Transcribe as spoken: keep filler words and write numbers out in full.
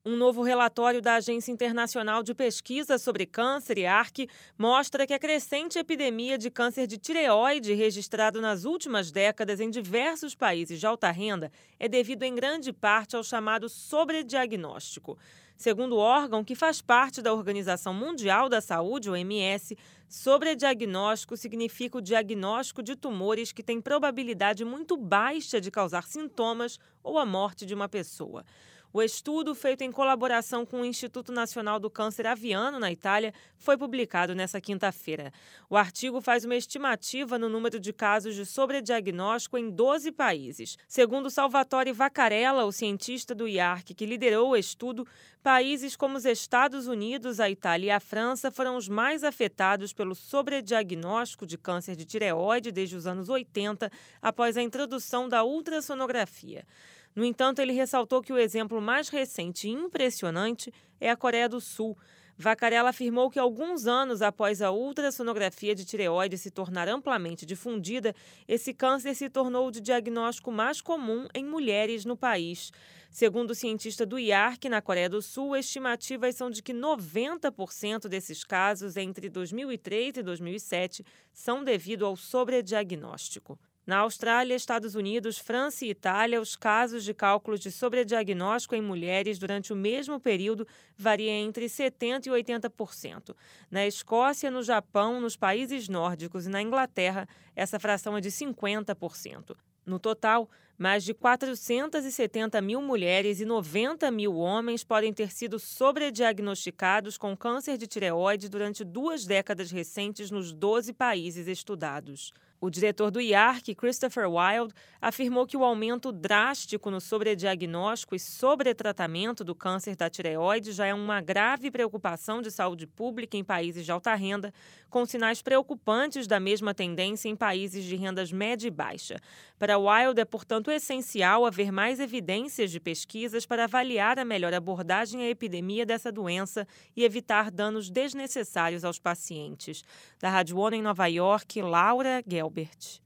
Um novo relatório da Agência Internacional de Pesquisa sobre Câncer, I A R C, mostra que a crescente epidemia de câncer de tireoide registrado nas últimas décadas em diversos países de alta renda é devido em grande parte ao chamado sobrediagnóstico. Segundo o órgão, que faz parte da Organização Mundial da Saúde, O M S, sobrediagnóstico significa o diagnóstico de tumores que têm probabilidade muito baixa de causar sintomas ou a morte de uma pessoa. O estudo, feito em colaboração com o Instituto Nacional do Câncer Aviano, na Itália, foi publicado nesta quinta-feira. O artigo faz uma estimativa no número de casos de sobrediagnóstico em doze países. Segundo Salvatore Vaccarella, o cientista do I A R C que liderou o estudo, países como os Estados Unidos, a Itália e a França foram os mais afetados pelo sobrediagnóstico de câncer de tireoide desde os anos oitenta, após a introdução da ultrassonografia. No entanto, ele ressaltou que o exemplo mais recente e impressionante é a Coreia do Sul. Vaccarella afirmou que alguns anos após a ultrassonografia de tireoide se tornar amplamente difundida, esse câncer se tornou o de diagnóstico mais comum em mulheres no país. Segundo o cientista do I A R C, na Coreia do Sul, estimativas são de que noventa por cento desses casos entre dois mil e três e dois mil e sete são devido ao sobrediagnóstico. Na Austrália, Estados Unidos, França e Itália, os casos de cálculos de sobrediagnóstico em mulheres durante o mesmo período variam entre setenta por cento e oitenta por cento. Na Escócia, no Japão, nos países nórdicos e na Inglaterra, essa fração é de cinquenta por cento. No total, mais de quatrocentas e setenta mil mulheres e noventa mil homens podem ter sido sobrediagnosticados com câncer de tireoide durante duas décadas recentes nos doze países estudados. O diretor do I A R C, Christopher Wild, afirmou que o aumento drástico no sobrediagnóstico e sobretratamento do câncer da tireoide já é uma grave preocupação de saúde pública em países de alta renda, com sinais preocupantes da mesma tendência em países de rendas média e baixa. Para Wild, é, portanto, essencial haver mais evidências de pesquisas para avaliar a melhor abordagem à epidemia dessa doença e evitar danos desnecessários aos pacientes. Da Rádio ONU em Nova York, Laura Gelbert.